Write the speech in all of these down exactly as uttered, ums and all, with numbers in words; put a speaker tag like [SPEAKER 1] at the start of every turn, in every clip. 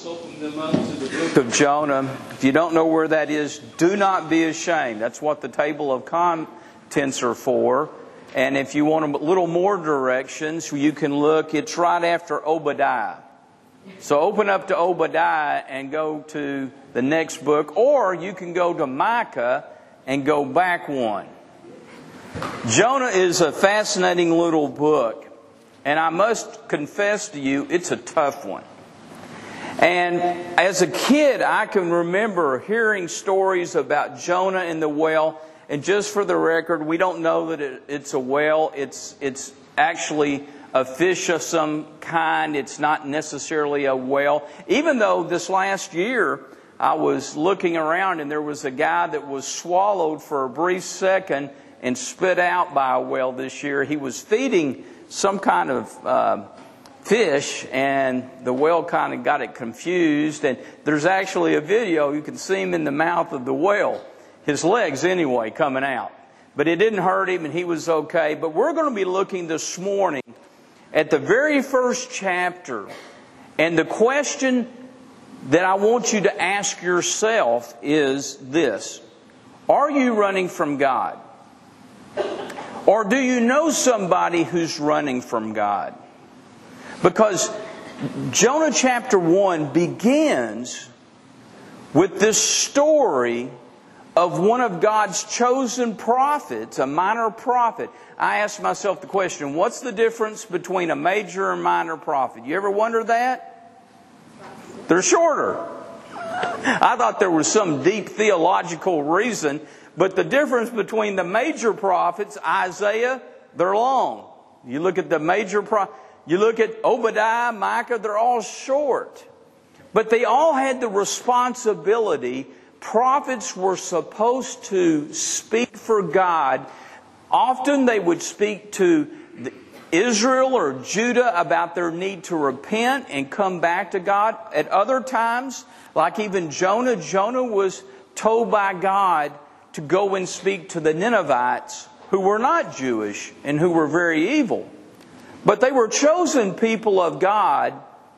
[SPEAKER 1] Let's open them up to the book of Jonah. If you don't know where that is, do not be ashamed. That's what the table of contents are for. And if you want a little more directions, you can look. It's right after Obadiah. So open up to Obadiah and go to the next book. Or you can go to Micah and go back one. Jonah is a fascinating little book. And I must confess to you, it's a tough one. And as a kid, I can remember hearing stories about Jonah in the whale. And just for the record, we don't know that it, it's a whale. It's, it's actually a fish of some kind. It's not necessarily a whale. Even though this last year, I was looking around and there was a guy that was swallowed for a brief second and spit out by a whale this year. He was feeding some kind of uh, fish, and the whale kind of got it confused. And there's actually a video. You can see him in the mouth of the whale, his legs anyway, coming out. But it didn't hurt him, and he was okay. But we're going to be looking this morning at the very first chapter. And the question that I want you to ask yourself is this: are you running from God? Or do you know somebody who's running from God? Because Jonah chapter one begins with this story of one of God's chosen prophets, a minor prophet. I asked myself the question, what's the difference between a major and minor prophet? You ever wonder that? They're shorter. I thought there was some deep theological reason. But the difference between the major prophets, Isaiah, they're long. You look at the major prophets, you look at Obadiah, Micah, they're all short. But they all had the responsibility. Prophets were supposed to speak for God. Often they would speak to Israel or Judah about their need to repent and come back to God. At other times, like even Jonah, Jonah was told by God to go and speak to the Ninevites, who were not Jewish and who were very evil. But they were chosen people of God,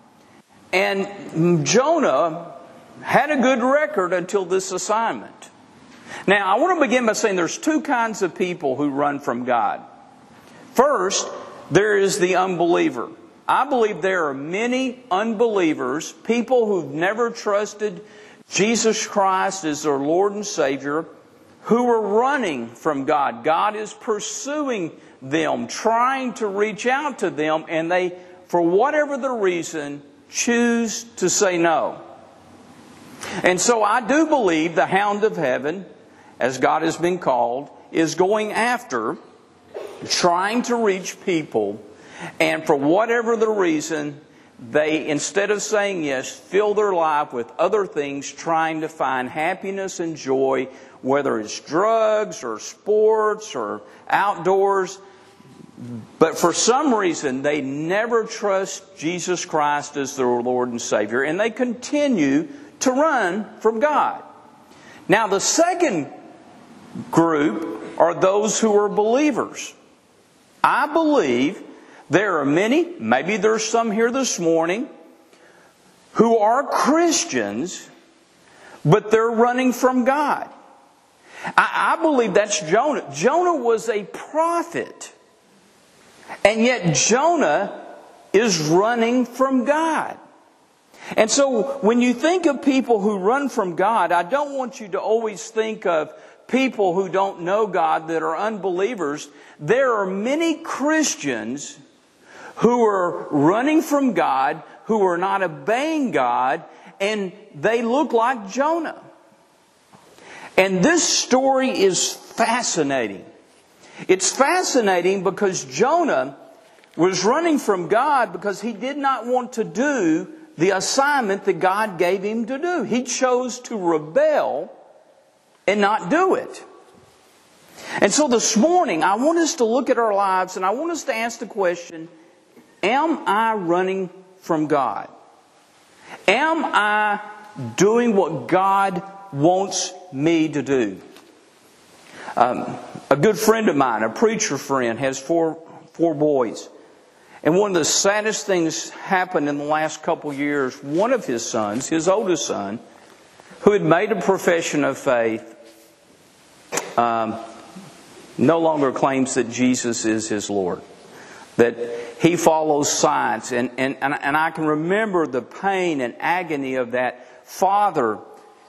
[SPEAKER 1] and Jonah had a good record until this assignment. Now, I want to begin by saying there's two kinds of people who run from God. First, there is the unbeliever. I believe there are many unbelievers, people who've never trusted Jesus Christ as their Lord and Savior, who are running from God. God is pursuing them, trying to reach out to them, and they, for whatever the reason, choose to say no. And so I do believe the hound of heaven, as God has been called, is going after, trying to reach people, and for whatever the reason, they, instead of saying yes, fill their life with other things, trying to find happiness and joy, whether it's drugs or sports or outdoors. But for some reason, they never trust Jesus Christ as their Lord and Savior, and they continue to run from God. Now, the second group are those who are believers. I believe there are many, maybe there's some here this morning, who are Christians, but they're running from God. I, I believe that's Jonah. Jonah was a prophet. And yet Jonah is running from God. And so when you think of people who run from God, I don't want you to always think of people who don't know God, that are unbelievers. There are many Christians who are running from God, who are not obeying God, and they look like Jonah. And this story is fascinating. It's fascinating because Jonah was running from God because he did not want to do the assignment that God gave him to do. He chose to rebel and not do it. And so this morning, I want us to look at our lives and I want us to ask the question, am I running from God? Am I doing what God wants me to do? Um, a good friend of mine, a preacher friend, has four four boys. And one of the saddest things happened in the last couple of years. One of his sons, his oldest son, who had made a profession of faith, um, no longer claims that Jesus is his Lord. That he follows science. And, and, and, and I can remember the pain and agony of that father.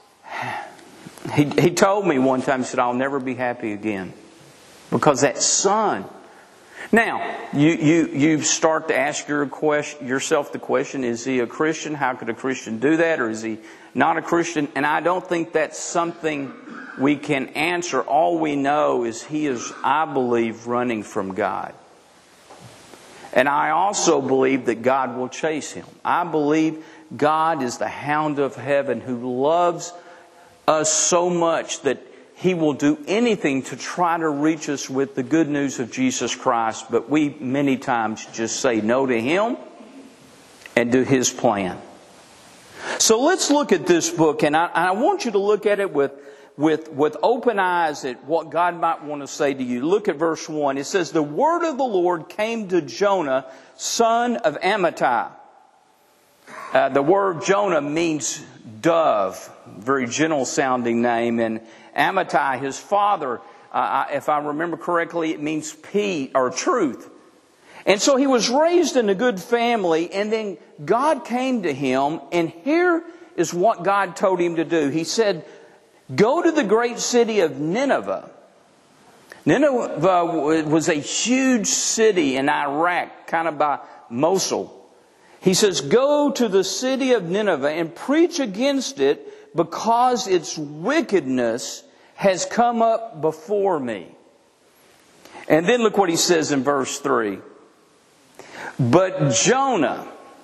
[SPEAKER 1] He, he told me one time, he said, I'll never be happy again. Because that son. Now, you, you, you start to ask your question, yourself the question, is he a Christian? How could a Christian do that? Or is he not a Christian? And I don't think that's something we can answer. All we know is he is, I believe, running from God. And I also believe that God will chase him. I believe God is the hound of heaven who loves us so much that He will do anything to try to reach us with the good news of Jesus Christ. But we many times just say no to Him and do His plan. So let's look at this book, and I, I want you to look at it with, with, with open eyes at what God might want to say to you. Look at verse one. It says, the word of the Lord came to Jonah, son of Amittai. Uh, the word Jonah means dove, very gentle sounding name. And Amittai, his father, uh, if I remember correctly, it means peace or truth. And so he was raised in a good family, and then God came to him, and here is what God told him to do. He said, go to the great city of Nineveh. Nineveh was a huge city in Iraq, kind of by Mosul. He says, go to the city of Nineveh and preach against it, because its wickedness has come up before me. And then look what he says in verse three. But Jonah,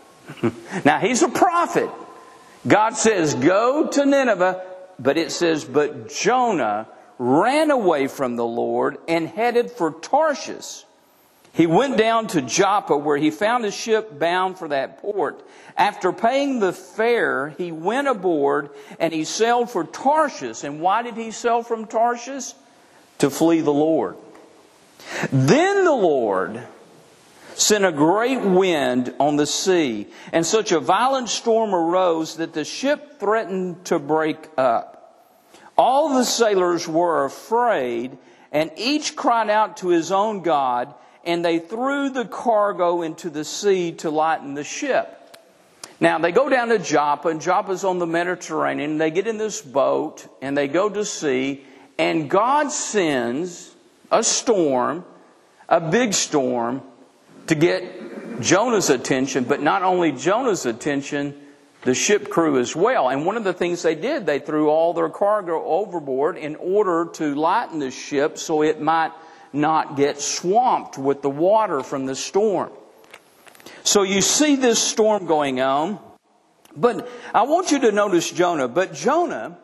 [SPEAKER 1] now he's a prophet. God says, go to Nineveh, but it says, but Jonah ran away from the Lord and headed for Tarshish. He went down to Joppa, where he found a ship bound for that port. After paying the fare, he went aboard and he sailed for Tarshish. And why did he sail from Tarshish? To flee the Lord. Then the Lord sent a great wind on the sea, and such a violent storm arose that the ship threatened to break up. All the sailors were afraid, and each cried out to his own God, and they threw the cargo into the sea to lighten the ship. Now, they go down to Joppa, and Joppa's on the Mediterranean, and they get in this boat, and they go to sea, and God sends a storm, a big storm, to get Jonah's attention, but not only Jonah's attention, the ship crew as well. And one of the things they did, they threw all their cargo overboard in order to lighten the ship so it might not get swamped with the water from the storm. So you see this storm going on, but I want you to notice Jonah. But Jonah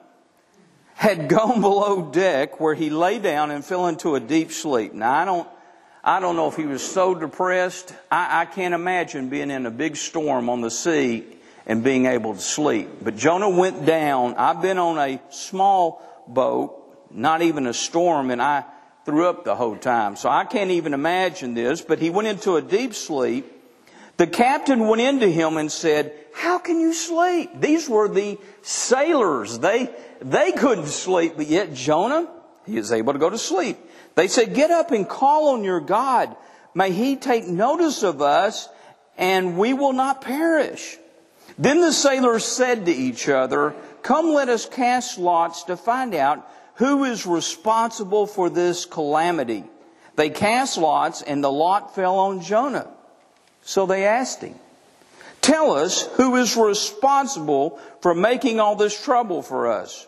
[SPEAKER 1] had gone below deck, where he lay down and fell into a deep sleep. Now, I don't I don't know if he was so depressed. I, I can't imagine being in a big storm on the sea and being able to sleep. But Jonah went down. I've been on a small boat, not even a storm, and I threw up the whole time. So I can't even imagine this. But he went into a deep sleep. The captain went into him and said, how can you sleep? These were the sailors. They, they couldn't sleep, but yet Jonah, he is able to go to sleep. They said, get up and call on your God. May He take notice of us, and we will not perish. Then the sailors said to each other, come, let us cast lots to find out who is responsible for this calamity. They cast lots, and the lot fell on Jonah. So they asked him, tell us who is responsible for making all this trouble for us.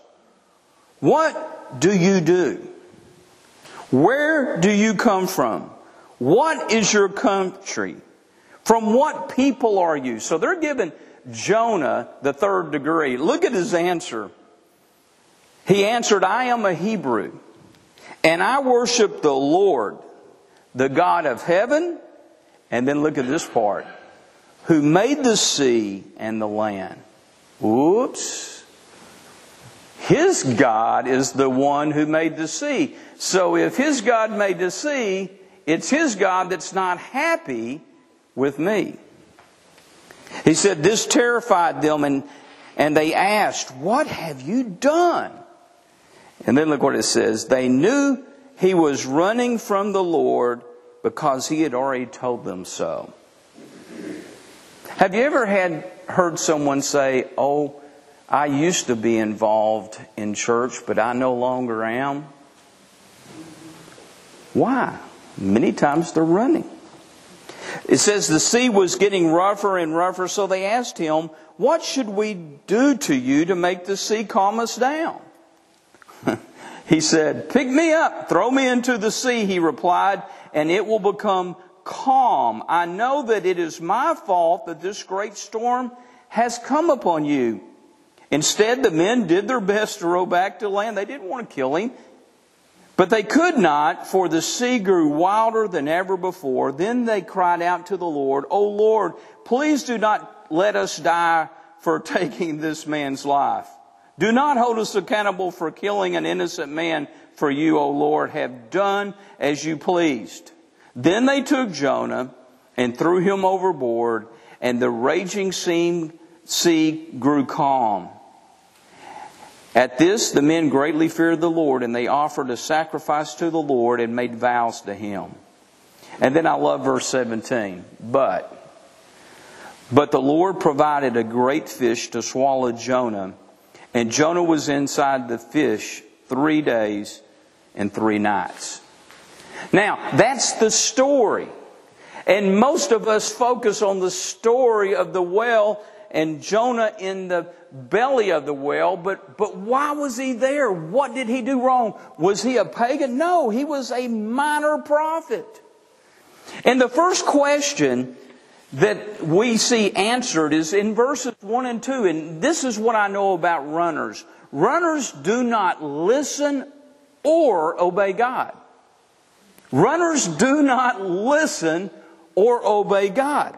[SPEAKER 1] What do you do? Where do you come from? What is your country? From what people are you? So they're giving Jonah the third degree. Look at his answer. He answered, I am a Hebrew, and I worship the Lord, the God of heaven. And then look at this part. Who made the sea and the land. Whoops. His God is the one who made the sea. So if his God made the sea, it's his God that's not happy with me. He said, this terrified them, and, and they asked, what have you done? And then look what it says. They knew he was running from the Lord because he had already told them so. Have you ever had heard someone say, oh, I used to be involved in church, but I no longer am? Why? Many times they're running. It says the sea was getting rougher and rougher, so they asked him, what should we do to you to make the sea calm us down? He said, pick me up, throw me into the sea, he replied, and it will become calm. I know that it is my fault that this great storm has come upon you. Instead, the men did their best to row back to land. They didn't want to kill him. But they could not, for the sea grew wilder than ever before. Then they cried out to the Lord, O Lord, please do not let us die for taking this man's life. Do not hold us accountable for killing an innocent man, for you, O Lord, have done as you pleased. Then they took Jonah and threw him overboard, and the raging sea grew calm. At this, the men greatly feared the Lord, and they offered a sacrifice to the Lord and made vows to him. And then I love verse seventeen. But, but the Lord provided a great fish to swallow Jonah, and Jonah was inside the fish three days and three nights. Now, that's the story. And most of us focus on the story of the whale and Jonah in the belly of the whale. But, but why was he there? What did he do wrong? Was he a pagan? No, he was a minor prophet. And the first question that we see answered is in verses one and two. And this is what I know about runners. Runners do not listen or obey God. Runners do not listen or obey God.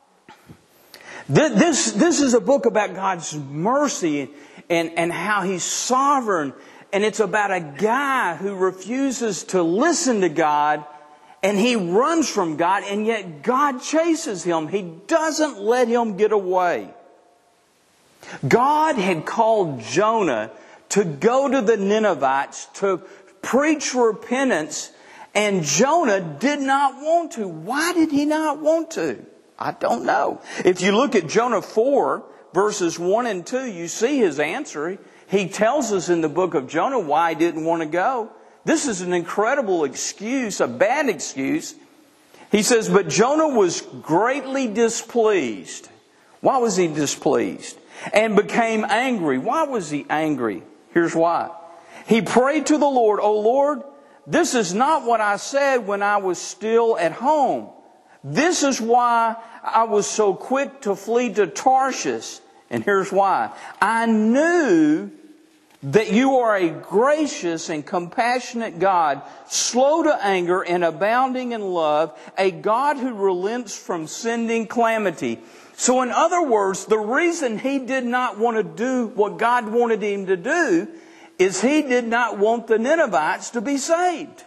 [SPEAKER 1] This, this is a book about God's mercy and, and how He's sovereign. And it's about a guy who refuses to listen to God, and he runs from God, and yet God chases him. He doesn't let him get away. God had called Jonah to go to the Ninevites to preach repentance, and Jonah did not want to. Why did he not want to? I don't know. If you look at Jonah four, verses one and two, you see his answer. He tells us in the book of Jonah why he didn't want to go. This is an incredible excuse, a bad excuse. He says, but Jonah was greatly displeased. Why was he displeased? And became angry. Why was he angry? Here's why. He prayed to the Lord, O Lord, this is not what I said when I was still at home. This is why I was so quick to flee to Tarshish. And here's why. I knew that you are a gracious and compassionate God, slow to anger and abounding in love, a God who relents from sending calamity. So in other words, the reason he did not want to do what God wanted him to do is he did not want the Ninevites to be saved.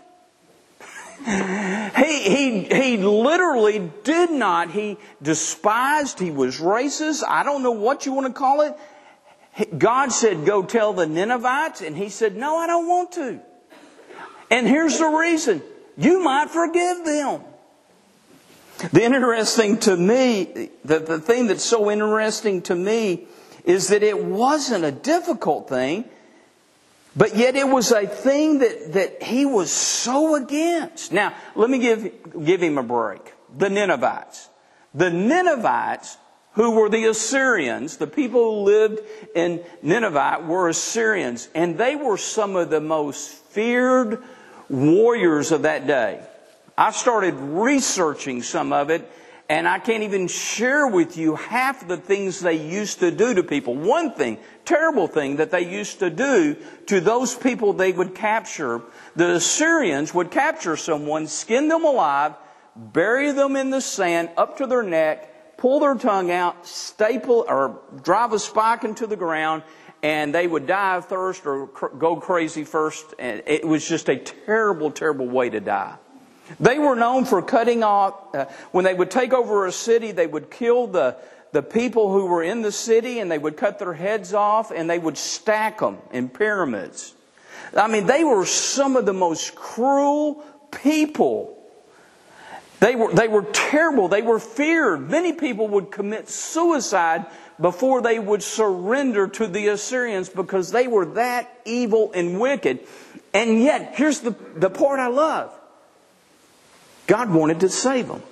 [SPEAKER 1] He, he, he literally did not. He despised, he was racist. I don't know what you want to call it. God said, go tell the Ninevites. And he said, no, I don't want to. And here's the reason. You might forgive them. The interesting to me, the, the thing that's so interesting to me is that it wasn't a difficult thing. But yet it was a thing that, that he was so against. Now, let me give, give him a break. The Ninevites. The Ninevites, who were the Assyrians, the people who lived in Nineveh were Assyrians. And they were some of the most feared warriors of that day. I started researching some of it, and I can't even share with you half the things they used to do to people. One thing, terrible thing that they used to do to those people they would capture. The Assyrians would capture someone, skin them alive, bury them in the sand up to their neck, pull their tongue out, staple or drive a spike into the ground, and they would die of thirst or cr- go crazy first. And it was just a terrible, terrible way to die. They were known for cutting off, uh, when they would take over a city, they would kill the, the people who were in the city, and they would cut their heads off, and they would stack them in pyramids. I mean, they were some of the most cruel people. They were, they were terrible. They were feared. Many people would commit suicide before they would surrender to the Assyrians because they were that evil and wicked. And yet, here's the, the part I love. God wanted to save them.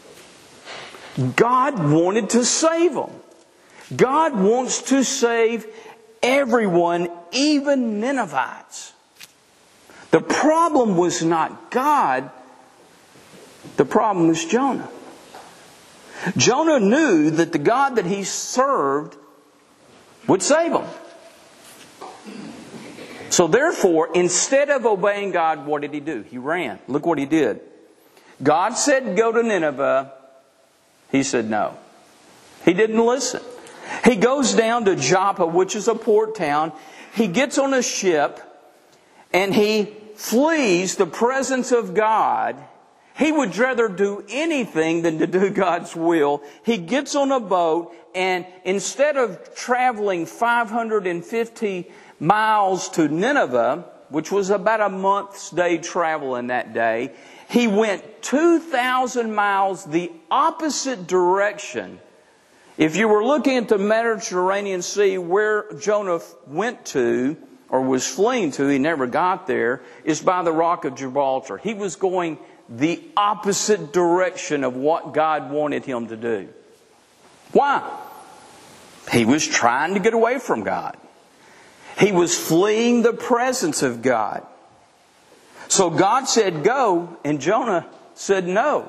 [SPEAKER 1] God wanted to save them. God wants to save everyone, even Ninevites. The problem was not God. The problem was Jonah. Jonah knew that the God that he served would save him. So therefore, instead of obeying God, what did he do? He ran. Look what he did. God said, go to Nineveh. He said no. He didn't listen. He goes down to Joppa, which is a port town. He gets on a ship and he flees the presence of God. He would rather do anything than to do God's will. He gets on a boat, and instead of traveling five hundred fifty miles to Nineveh, which was about a month's day travel in that day, he went two thousand miles the opposite direction. If you were looking at the Mediterranean Sea, where Jonah went to, or was fleeing to, he never got there, is by the Rock of Gibraltar. He was going the opposite direction of what God wanted him to do. Why? He was trying to get away from God. He was fleeing the presence of God. So God said go, and Jonah said no.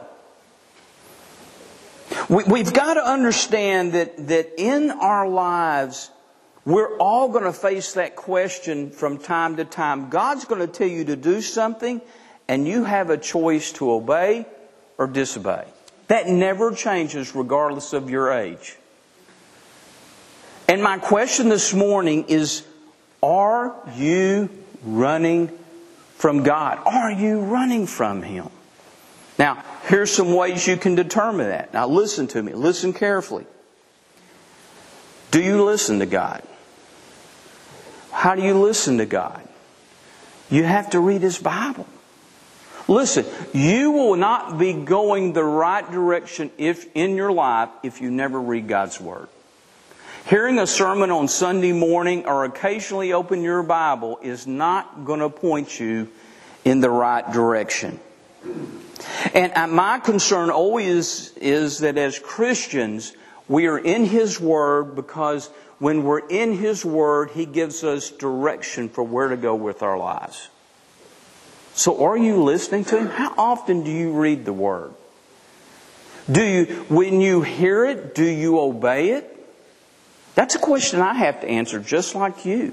[SPEAKER 1] We, we've got to understand that, that in our lives, we're all going to face that question from time to time. God's going to tell you to do something, and you have a choice to obey or disobey. That never changes regardless of your age. And my question this morning is, are you running from God? Are you running from Him? Now, here's some ways you can determine that. Now, listen to me. Listen carefully. Do you listen to God? How do you listen to God? You have to read His Bible. Listen, you will not be going the right direction if in your life if you never read God's Word. Hearing a sermon on Sunday morning or occasionally open your Bible is not going to point you in the right direction. And my concern always is that as Christians, we are in His Word because when we're in His Word, He gives us direction for where to go with our lives. So are you listening to Him? How often do you read the Word? Do you, when you hear it, do you obey it? That's a question I have to answer just like you.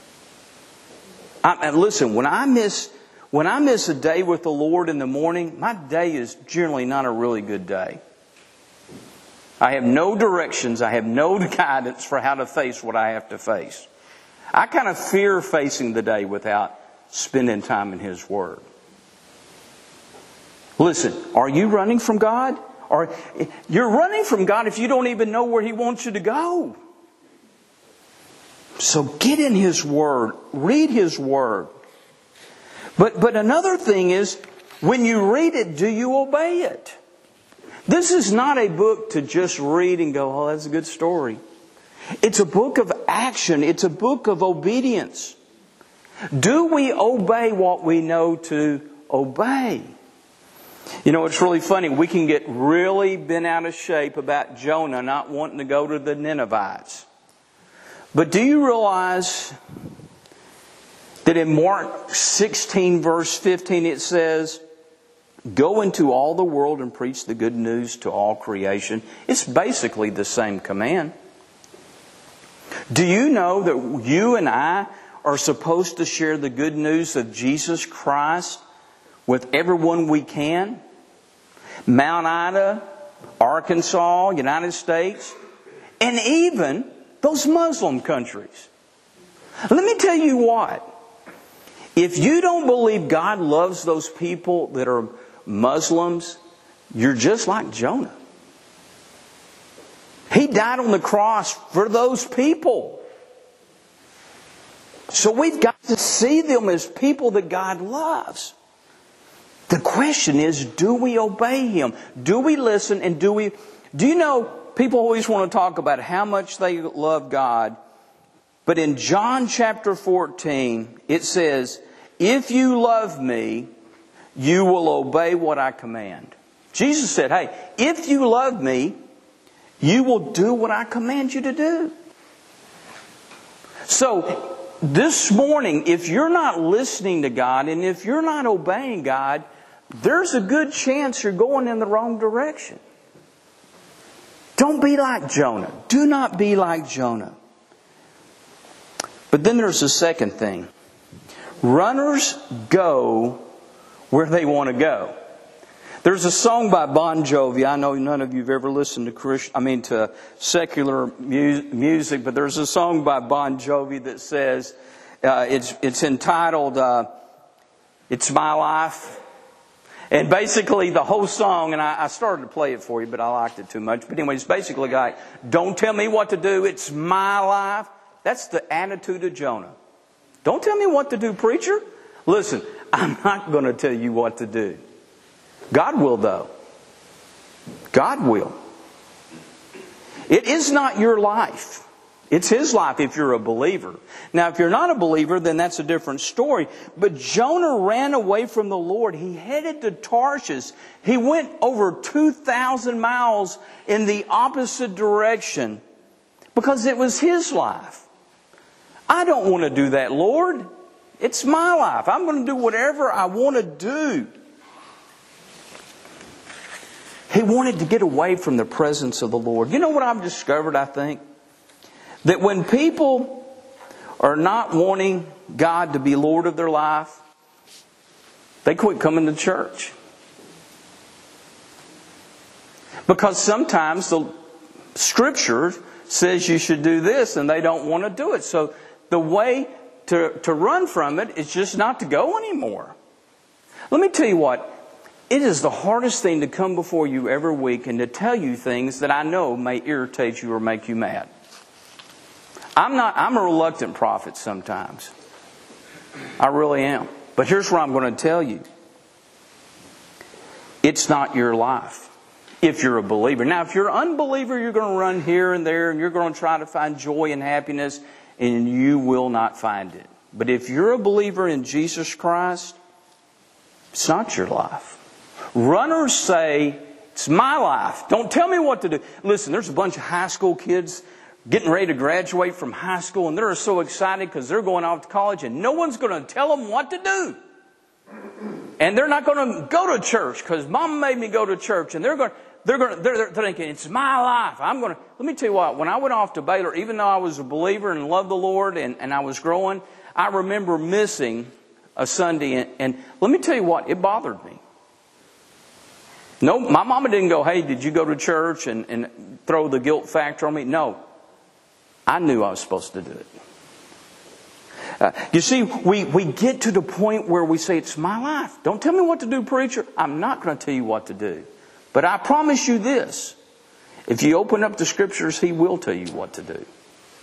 [SPEAKER 1] I, and listen, when I miss when I miss a day with the Lord in the morning, my day is generally not a really good day. I have no directions. I have no guidance for how to face what I have to face. I kind of fear facing the day without spending time in His Word. Listen, are you running from God? Or you're running from God if you don't even know where He wants you to go. So get in His Word. Read His Word. But but another thing is, when you read it, do you obey it? This is not a book to just read and go, oh, that's a good story. It's a book of action. It's a book of obedience. Do we obey what we know to obey? You know, it's really funny. We can get really bent out of shape about Jonah not wanting to go to the Ninevites. But do you realize that in Mark sixteen verse fifteen it says, go into all the world and preach the good news to all creation. It's basically the same command. Do you know that you and I are supposed to share the good news of Jesus Christ with everyone we can? Mount Ida, Arkansas, United States, and even those Muslim countries. Let me tell you what. If you don't believe God loves those people that are Muslims, you're just like Jonah. He died on the cross for those people. So we've got to see them as people that God loves. The question is, do we obey Him? Do we listen and do we... Do you know, people always want to talk about how much they love God. But in John chapter fourteen, it says, if you love me, you will obey what I command. Jesus said, hey, if you love me, you will do what I command you to do. So, this morning, if you're not listening to God and if you're not obeying God, there's a good chance you're going in the wrong direction. Don't be like Jonah. Do not be like Jonah. But then there's a second thing. Runners go where they want to go. There's a song by Bon Jovi. I know none of you have ever listened to Christian, I mean to secular mu- music, but there's a song by Bon Jovi that says, uh, it's it's entitled uh, "It's My Life," and basically the whole song. And I, I started to play it for you, but I liked it too much. But anyway, it's basically like, "Don't tell me what to do. It's my life." That's the attitude of Jonah. Don't tell me what to do, preacher. Listen, I'm not going to tell you what to do. God will, though. God will. It is not your life. It's His life if you're a believer. Now, if you're not a believer, then that's a different story. But Jonah ran away from the Lord. He headed to Tarshish. He went over two thousand miles in the opposite direction because it was his life. I don't want to do that, Lord. It's my life. I'm going to do whatever I want to do. He wanted to get away from the presence of the Lord. You know what I've discovered, I think? That when people are not wanting God to be Lord of their life, they quit coming to church. Because sometimes the Scripture says you should do this and they don't want to do it. So the way to, to run from it is just not to go anymore. Let me tell you what. It is the hardest thing to come before you every week and to tell you things that I know may irritate you or make you mad. I'm not, I'm a reluctant prophet sometimes. I really am. But here's what I'm going to tell you. It's not your life if you're a believer. Now, if you're an unbeliever, you're going to run here and there and you're going to try to find joy and happiness, and you will not find it. But if you're a believer in Jesus Christ, it's not your life. Runners say, it's my life. Don't tell me what to do. Listen, there's a bunch of high school kids getting ready to graduate from high school, and they're so excited because they're going off to college, and no one's going to tell them what to do. And they're not going to go to church because Mom made me go to church, and they're going, they're going, they're, they're thinking, it's my life. I'm going to. Let me tell you what. When I went off to Baylor, even though I was a believer and loved the Lord, and, and I was growing, I remember missing a Sunday, and, and let me tell you what, it bothered me. No, my mama didn't go, hey, did you go to church and, and throw the guilt factor on me? No. I knew I was supposed to do it. Uh, you see, we, we get to the point where we say, it's my life. Don't tell me what to do, preacher. I'm not going to tell you what to do. But I promise you this. If you open up the Scriptures, He will tell you what to do.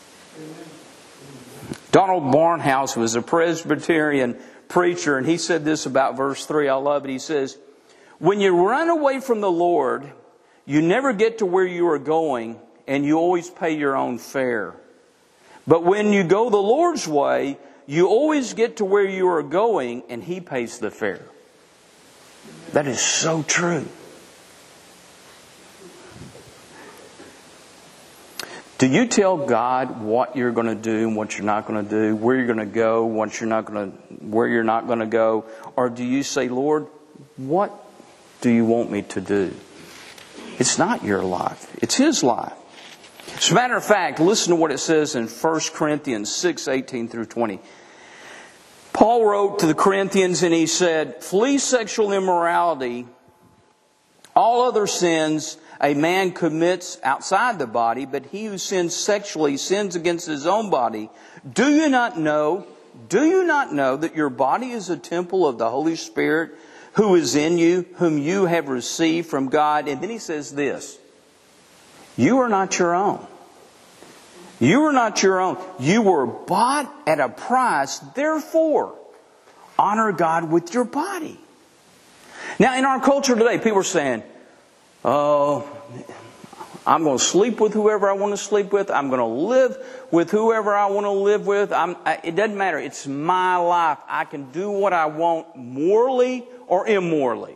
[SPEAKER 1] Donald Barnhouse was a Presbyterian preacher, and he said this about verse three. I love it. He says, when you run away from the Lord, you never get to where you are going, and you always pay your own fare. But when you go the Lord's way, you always get to where you are going, and He pays the fare. That is so true. Do you tell God what you're going to do and what you're not going to do, where you're going to go, what you're not going to, where you're not going to go, or do you say, Lord, what do you want me to do? It's not your life. It's His life. As a matter of fact, listen to what it says in First Corinthians six, eighteen through twenty. Paul wrote to the Corinthians and he said, flee sexual immorality. All other sins a man commits outside the body, but he who sins sexually sins against his own body. Do you not know, do you not know that your body is a temple of the Holy Spirit who is in you, whom you have received from God. And then he says this, you are not your own. You are not your own. You were bought at a price. Therefore, honor God with your body. Now, in our culture today, people are saying, oh, I'm going to sleep with whoever I want to sleep with. I'm going to live with whoever I want to live with. I'm, it doesn't matter. It's my life. I can do what I want morally or immorally.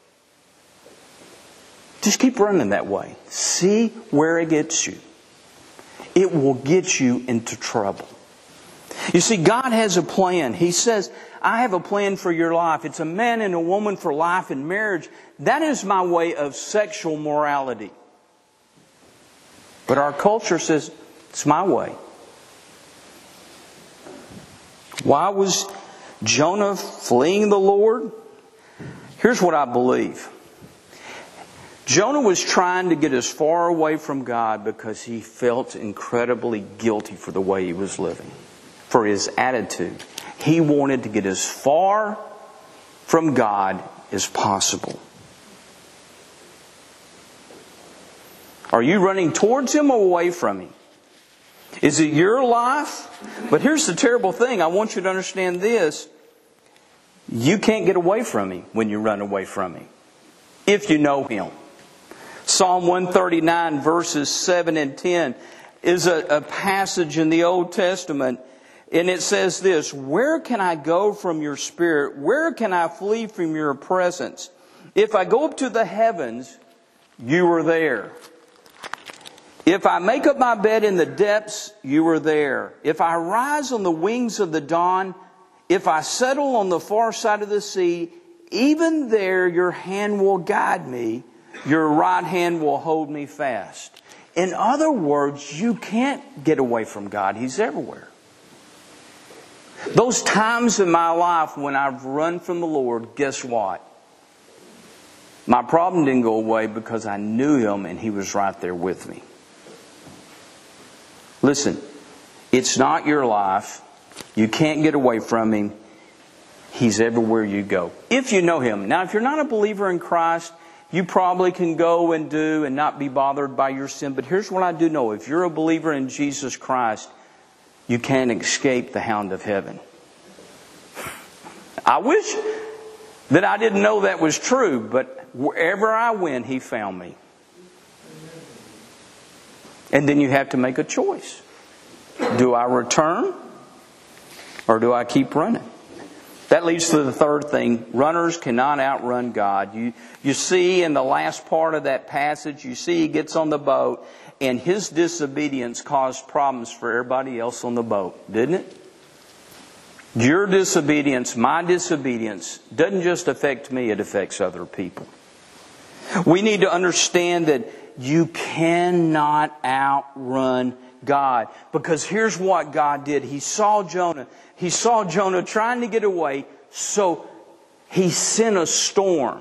[SPEAKER 1] Just keep running that way. See where it gets you. It will get you into trouble. You see, God has a plan. He says, I have a plan for your life. It's a man and a woman for life and marriage. That is my way of sexual morality. But our culture says, it's my way. Why was Jonah fleeing the Lord? Here's what I believe. Jonah was trying to get as far away from God because he felt incredibly guilty for the way he was living, for his attitude. He wanted to get as far from God as possible. Are you running towards Him or away from Him? Is it your life? But here's the terrible thing. I want you to understand this. You can't get away from Him when you run away from Him, if you know Him. Psalm one thirty-nine verses seven and ten is a, a passage in the Old Testament. And it says this, where can I go from your spirit? Where can I flee from your presence? If I go up to the heavens, you are there. If I make up my bed in the depths, you are there. If I rise on the wings of the dawn, if I settle on the far side of the sea, even there your hand will guide me. Your right hand will hold me fast. In other words, you can't get away from God. He's everywhere. Those times in my life when I've run from the Lord, guess what? My problem didn't go away because I knew Him and He was right there with me. Listen, it's not your life. You can't get away from Him. He's everywhere you go. If you know Him. Now, if you're not a believer in Christ, you probably can go and do and not be bothered by your sin. But here's what I do know. If you're a believer in Jesus Christ, you can't escape the hound of heaven. I wish that I didn't know that was true, but wherever I went, He found me. And then you have to make a choice. Do I return or do I keep running? That leads to the third thing. Runners cannot outrun God. You, you see in the last part of that passage, you see he gets on the boat and his disobedience caused problems for everybody else on the boat, didn't it? Your disobedience, my disobedience, doesn't just affect me, it affects other people. We need to understand that you cannot outrun God. Because here's what God did. He saw Jonah. He saw Jonah trying to get away, so He sent a storm.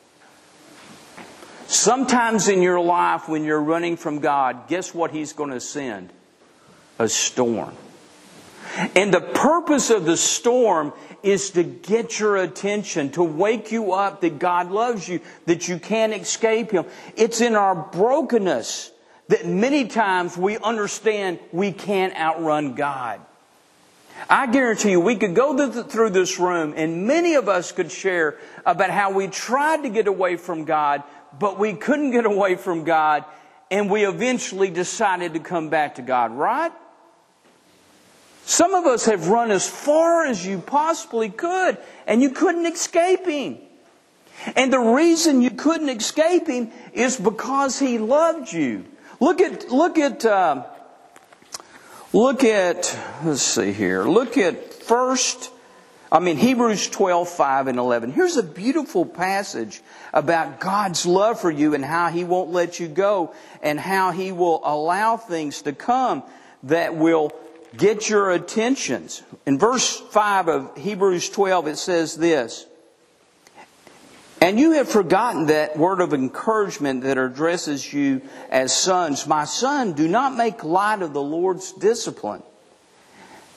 [SPEAKER 1] Sometimes in your life when you're running from God, guess what He's going to send? A storm. And the purpose of the storm is to get your attention, to wake you up that God loves you, that you can't escape Him. It's in our brokenness that many times we understand we can't outrun God. I guarantee you we could go through this room and many of us could share about how we tried to get away from God, but we couldn't get away from God, and we eventually decided to come back to God, right? Some of us have run as far as you possibly could, and you couldn't escape Him. And the reason you couldn't escape Him is because He loved you. Look at, look at, uh, look at, let's see here. Look at first, I mean Hebrews twelve, five and eleven. Here's a beautiful passage about God's love for you and how He won't let you go and how He will allow things to come that will get your attentions. In verse five of Hebrews twelve, it says this, and you have forgotten that word of encouragement that addresses you as sons. My son, do not make light of the Lord's discipline,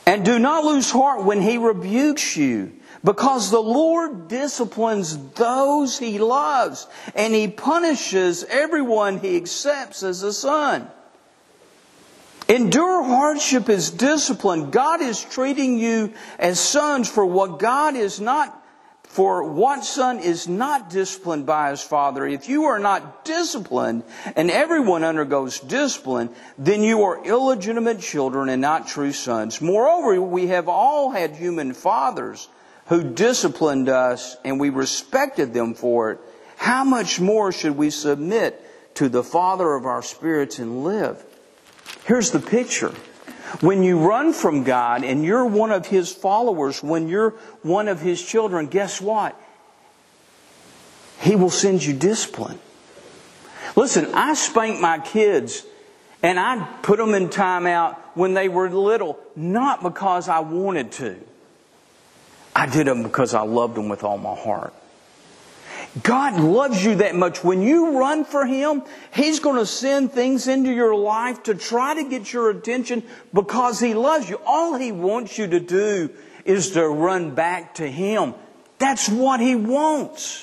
[SPEAKER 1] And do not lose heart when He rebukes you, because the Lord disciplines those He loves, and He punishes everyone He accepts as a son. Endure hardship as discipline. God is treating you as sons for what God is not, for what son is not disciplined by his father. If you are not disciplined, and everyone undergoes discipline, then you are illegitimate children and not true sons. Moreover, we have all had human fathers who disciplined us, and we respected them for it. How much more should we submit to the Father of our spirits and live? Here's the picture. When you run from God and you're one of His followers, when you're one of His children, guess what? He will send you discipline. Listen, I spanked my kids and I put them in timeout when they were little, not because I wanted to. I did them because I loved them with all my heart. God loves you that much. When you run for Him, He's going to send things into your life to try to get your attention because He loves you. All He wants you to do is to run back to Him. That's what He wants.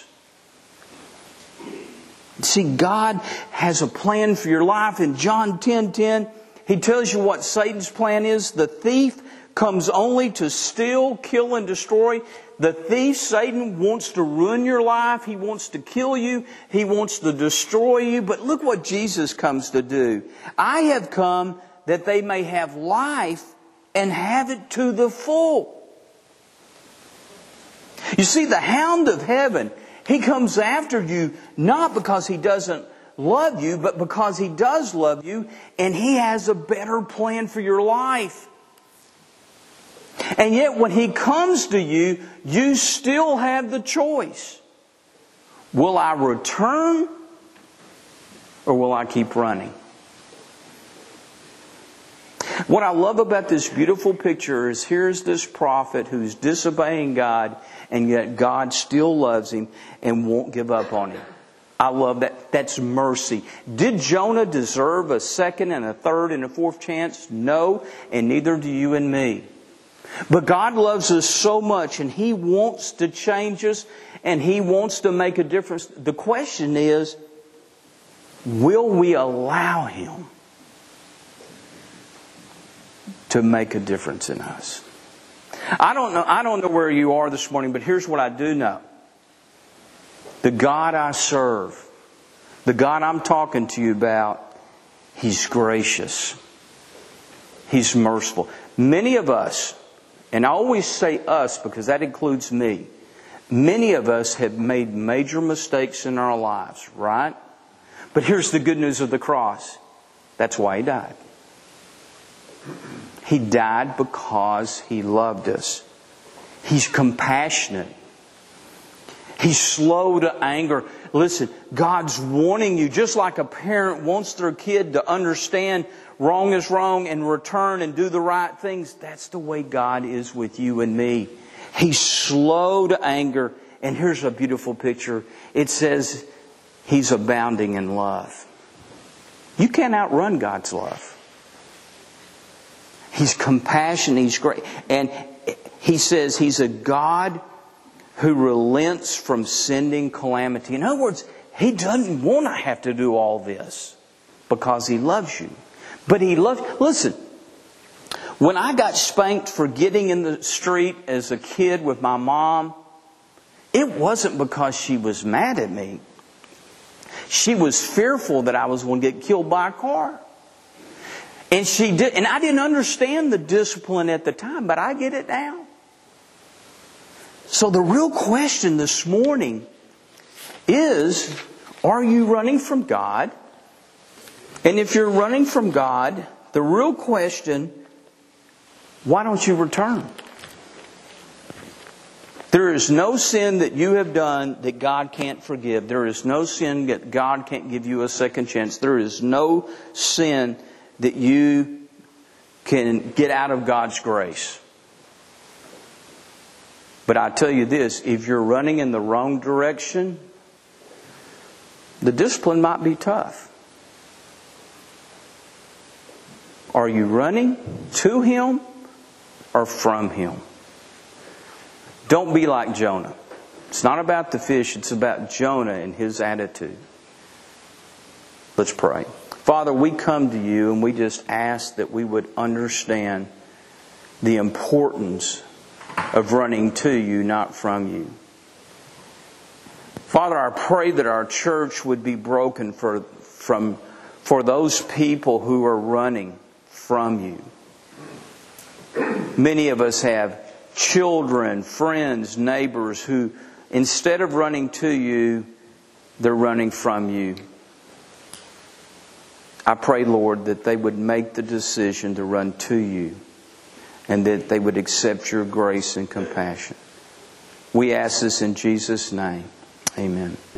[SPEAKER 1] See, God has a plan for your life. In John ten ten, He tells you what Satan's plan is. The thief comes only to steal, kill, and destroy. The thief, Satan, wants to ruin your life. He wants to kill you. He wants to destroy you. But look what Jesus comes to do. I have come that they may have life and have it to the full. You see, the hound of heaven, he comes after you not because he doesn't love you, but because he does love you, and he has a better plan for your life. And yet when he comes to you, you still have the choice. Will I return or will I keep running? What I love about this beautiful picture is here's this prophet who's disobeying God, and yet God still loves him and won't give up on him. I love that. That's mercy. Did Jonah deserve a second and a third and a fourth chance? No, and neither do you and me. But God loves us so much, and He wants to change us, and He wants to make a difference. The question is, will we allow Him to make a difference in us? I don't know, I don't know where you are this morning, but here's what I do know. The God I serve, the God I'm talking to you about, He's gracious. He's merciful. Many of us, and I always say us because that includes me, many of us have made major mistakes in our lives, right? But here's the good news of the cross. That's why He died. He died because He loved us. He's compassionate. He's slow to anger. Listen, God's wanting you, just like a parent wants their kid to understand wrong is wrong and return and do the right things. That's the way God is with you and me. He's slow to anger. And here's a beautiful picture. It says He's abounding in love. You can't outrun God's love. He's compassionate. He's great. And He says He's a God who relents from sending calamity. In other words, He doesn't want to have to do all this because He loves you. But He loves... Listen, when I got spanked for getting in the street as a kid with my mom, it wasn't because she was mad at me. She was fearful that I was going to get killed by a car. And she did, and I didn't understand the discipline at the time, but I get it now. So the real question this morning is, are you running from God? And if you're running from God, the real question, why don't you return? There is no sin that you have done that God can't forgive. There is no sin that God can't give you a second chance. There is no sin that you can get out of God's grace. But I tell you this, if you're running in the wrong direction, the discipline might be tough. Are you running to Him are from Him. Don't be like Jonah. It's not about the fish, it's about Jonah and his attitude. Let's pray. Father, we come to You and we just ask that we would understand the importance of running to You, not from You. Father, I pray that our church would be broken for, from, for those people who are running from You. Many of us have children, friends, neighbors who, instead of running to You, they're running from You. I pray, Lord, that they would make the decision to run to You and that they would accept Your grace and compassion. We ask this in Jesus' name. Amen.